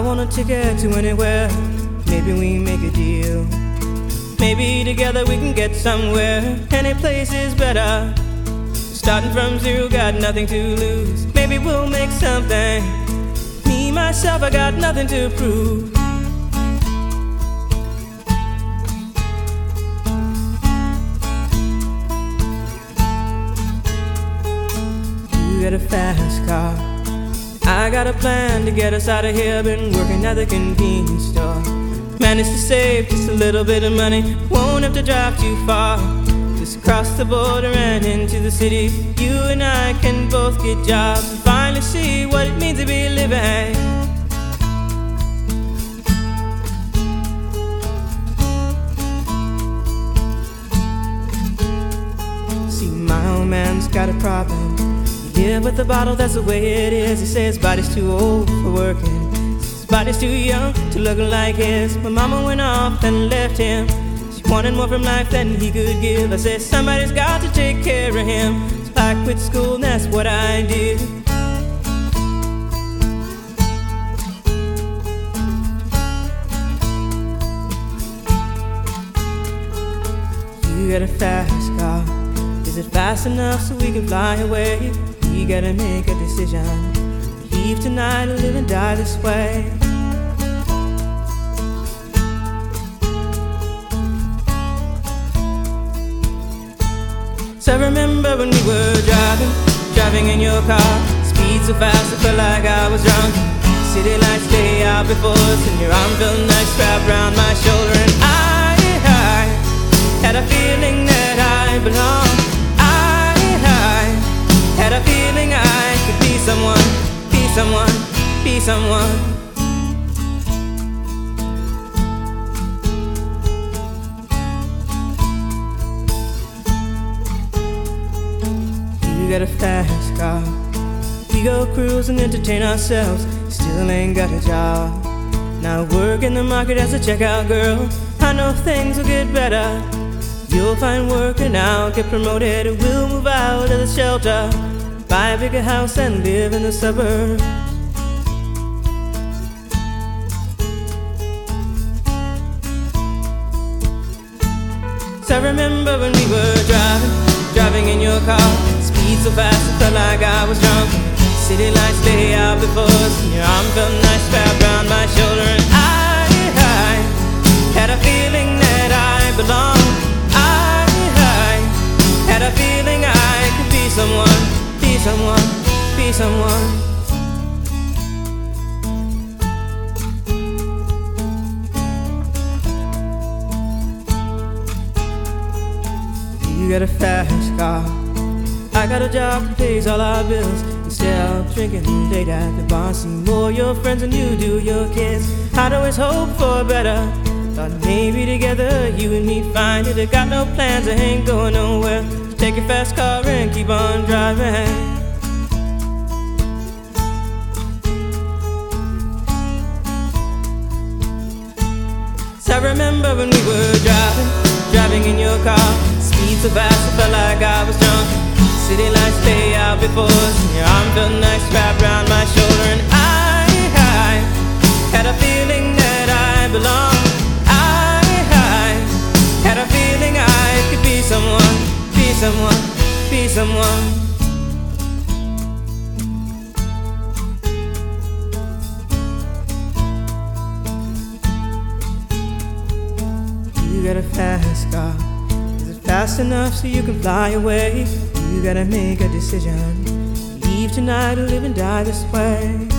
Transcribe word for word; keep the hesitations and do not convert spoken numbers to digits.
want a ticket to anywhere. Maybe we make a deal. Maybe together we can get somewhere. Any place is better. Starting from zero, got nothing to lose. Maybe we'll make something. Me, myself, I got nothing to prove. You got a fast car, I got a plan to get us out of here. Been working at the convenience store. Managed to save just a little bit of money. Won't have to drive too far. Just cross the border and into the city. You and I can both get jobs and finally see what it means to be living. See, my old man's got a problem. He live with the bottle, that's the way it is. He says his body's too old for working. His body's too young to look like his. My mama went off and left him. She wanted more from life than he could give. I said somebody's got to take care of him. So I quit school and that's what I did. You got a fast car. Is it fast enough so we can fly away? We gotta make a decision. Leave tonight or live and die this way. So I remember when we were driving, driving in your car. Speed so fast I felt like I was drunk. City lights lay out before us, and your arm felt nice wrapped around my shoulder. And I, I had a feeling that I belonged. I, I had a feeling I could be someone, be someone, be someone. We got a fast car. We go cruise and entertain ourselves. Still ain't got a job. Now work in the market as a checkout girl. I know things will get better. You'll find work and I'll get promoted. We'll move out of the shelter, buy a bigger house and live in the suburbs. So I remember when we were driving, driving in your car. Speed so fast I felt like I was drunk. City lights lay out before us, and your arm felt nice wrapped around my shoulder. And I, I had a feeling that I belonged. I, I had a feeling I could be someone, be someone, be someone. You got a fast car, I got a job that pays all our bills. Instead of drinking late at the bar, see more your friends than you do your kids. I'd always hope for better. Thought maybe together you and me find it. I got no plans, I ain't going nowhere. So take your fast car and keep on driving. So I remember when we were driving, driving in your car. Speed so fast I felt like I was drunk. City lights lay out before us, and your arm felt nice wrapped around my shoulder. And I, I had a feeling that I belonged. I, I had a feeling I could be someone, be someone, be someone. You got a fast car. Is it fast enough so you can fly away? You gotta make a decision. Leave tonight or live and die this way.